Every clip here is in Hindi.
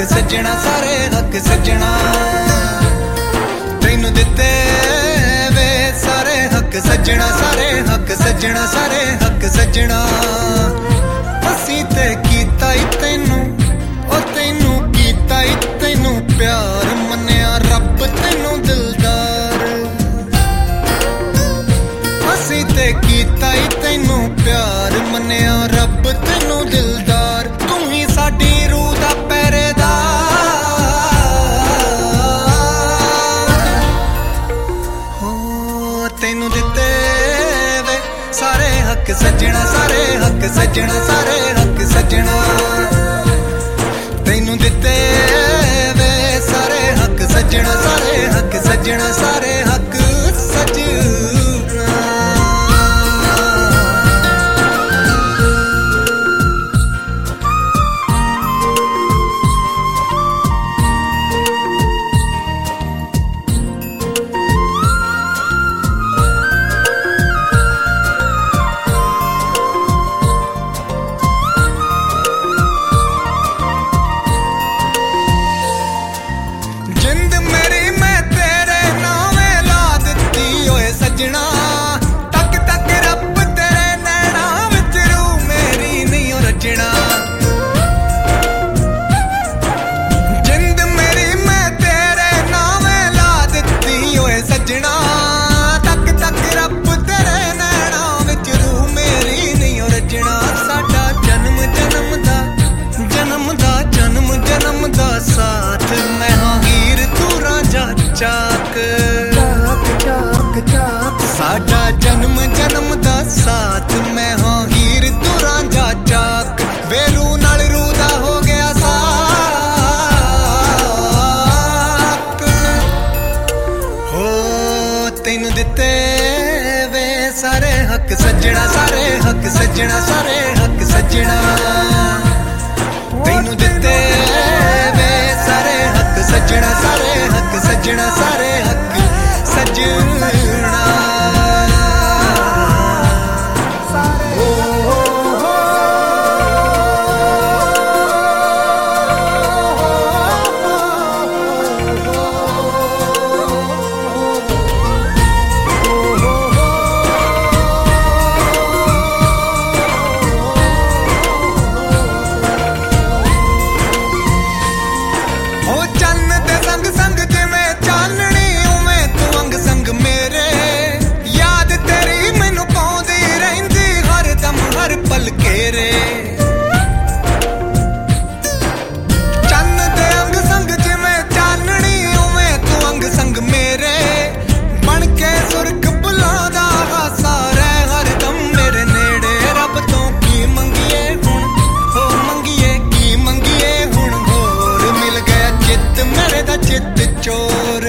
सजना सारे हक सजना तैनू दिते वे सारे हक सजना सारे हक सजना सारे हक सजना असी ते कीता ही तैनू ओ तैनू कीता ही तैनू प्यार मन्निया रब तैनू दिलदार असी ते कीता ही तैनू प्यार मन्निया रब तैनू दिलदार तू ही साडी रूह दा तैनू दिते वे सारे हक सजना सारे हक सजना सारे हक सजना तैनू दिते वे सारे हक सजना सारे हक सजना सारे हक सजना तक तक रब तेरे नैना विच रूह मेरी नहीं रचना जिंद मेरी मैं तेरे नावे ला दिती ओए सजना तक तक रब तेरे नैना विच रूह मेरी नहीं रचना साडा जन्म जन्म दा जन्म दा जन्म जन्म दा साथ मैं हां हीर तू रांझा चाक साडा जन्म जन्म दा साथ मैं हां हीर तू रांझा चाक वेरू नाल रूह दा हो गया साक हो तैनू दिते वे सारे हक सजना सारे हक सजना सारे हक सजना तैनू दिते वे सारे हक सजना सारे हक सजना सारे हक सजना चोर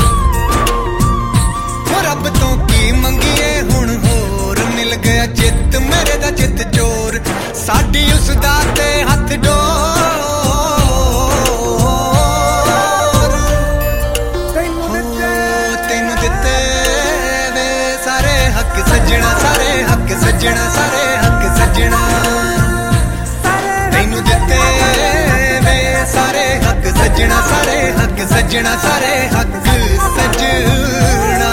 रब तो की मंगिए हुण होर मिल गया चित मेरे दा चित चोर साडी उस दा ते हथ डोर तैनू दिते वे सारे हक सजना सारे हक सजना सारे हक सजना तैनू दिते वे सारे हक सजना सारे हक सजना सारे हक सजना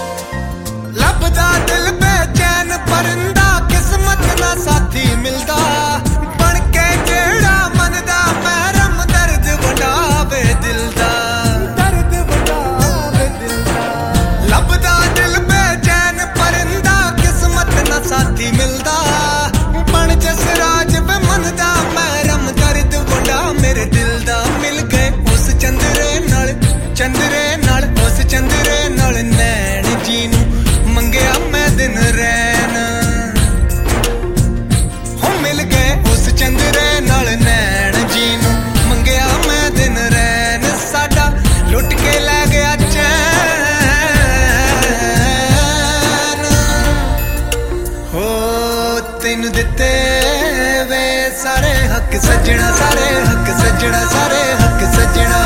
लभदा दिल बेचैन परिंदा किस्मत ना साथी मिलदा सजना सारे हक सजना